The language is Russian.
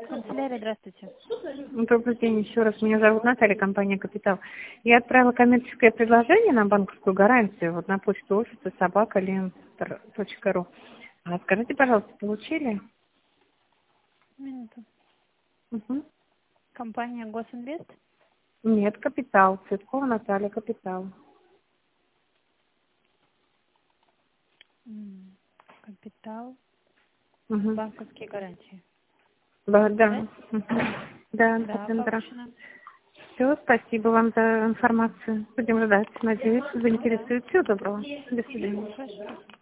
Канцелярия, здравствуйте. Добрый день еще раз. Меня зовут Наталья, компания «Капитал». Я отправила коммерческое предложение на банковскую гарантию вот на почту офиса собака.лентр.ру. Скажите, пожалуйста, получили? Минуту. Угу. Компания Госинвест. Нет, «Капитал». Цветкова Наталья, «Капитал». Капитал. Угу. Банковские гарантии. Да. Да? Угу. Да, Да, центра. получено. Все, спасибо вам за информацию. Будем ждать. Надеюсь, Да. заинтересует. Всего доброго. До свидания. Хорошо.